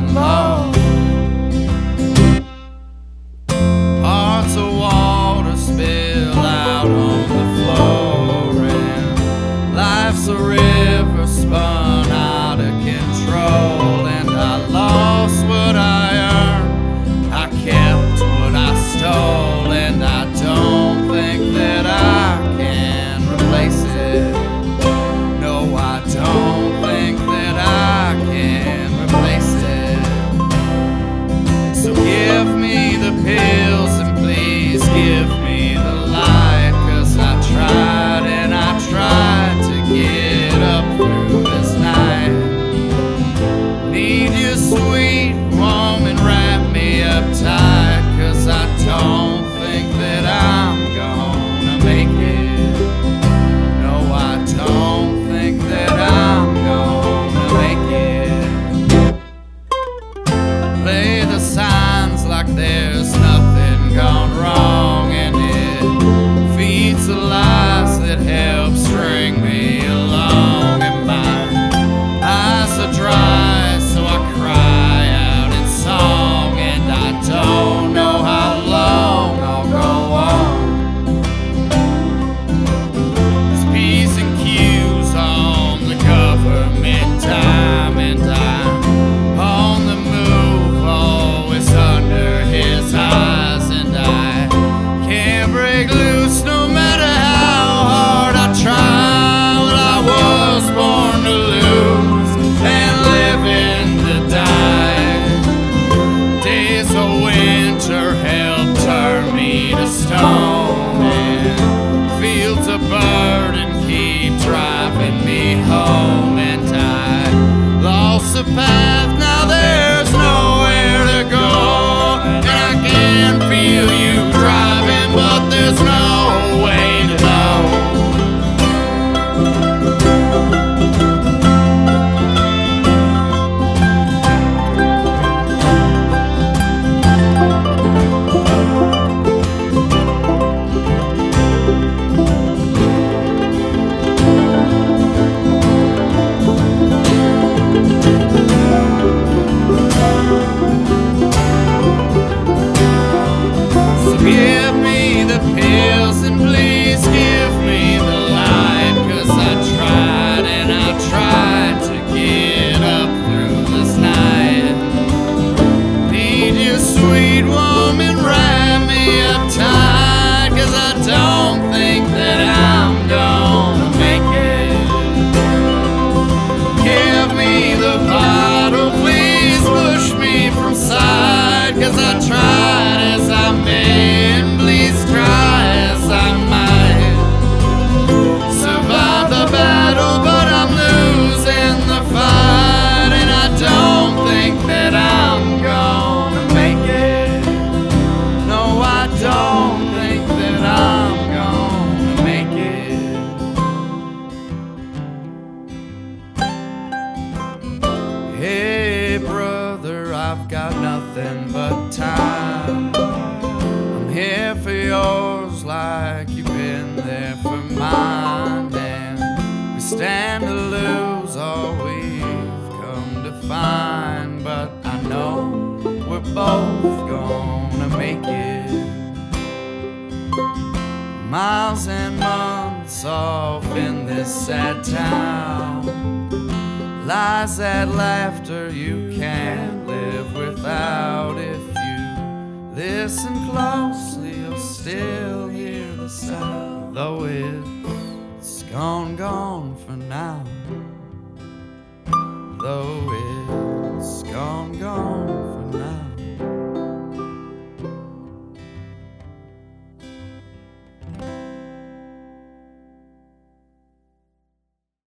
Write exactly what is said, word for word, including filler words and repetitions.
lost. Parts of water spill out on the floor, and life's a river spun out of control. And I lost what I earned, I kept what I stole, and I don't think that I can replace it. No, I don't think that I can replace it. So give me the pills and please give me the light, 'cause I tried and I tried to get up through this night. Need you sweet woman, wrap me up tight, 'cause I don't think that I'm gonna make it. No, I don't think that I'm gonna make it. Play the signs like there's nothing gone wrong, and it feeds the lies that help string me along. And my eyes are dry, so I cry out in song, and I don't know how long I'll go on. There's P's and Q's on the government dime, and I'm on the move, always under his eyes. And I can't break loose no matter how hard I try. Well, I was born to lose and living to die. Days of winter help turn me to stone, and fields of burden keep driving me home. And I lost the path, now there's nowhere to go. And I can feel you driving, but there's no way to know. So give me the pills and please give me the light, 'cause I tried and I tried to get up through this night. Need you, sweet woman, wrap me up tight, 'cause I don't think that I'm gonna make it. Give me the bottle, please push me from side, 'cause I tried as I may, and please try as I might. Survive the battle, but I'm losing the fight, and I don't think that I'm gonna make it. No, I don't think that I'm gonna make it. Hey brother, I've got nothing but time. I'm here for yours like you've been there for mine, and we stand to lose all we've come to find. But I know we're both gonna make it. Miles and months off in this sad town, lies that laughter you can't live without. If you listen closely, you'll still hear the sound, though it's gone, gone for now. Though